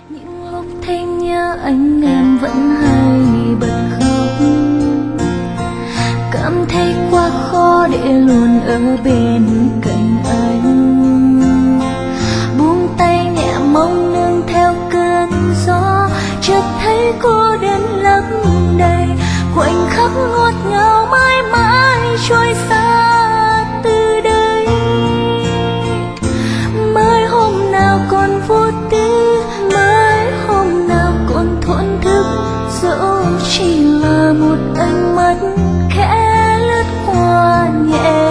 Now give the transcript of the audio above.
Những lúc thấy nhớ anh em vẫn hay bật khóc, cảm thấy quá khó để luôn ở bên cạnh anh. Buông tay nhẹ mong nương theo cơn gió, chợt thấy cô đơn lấp đầy khoảnh khắc ngọt ngào mãi mãi trôi xa từ đây. Mới hôm nào còn vô tư, mới hôm nào còn thổn thức, dẫu chỉ là một ánh mắt khẽ lướt qua nhẹ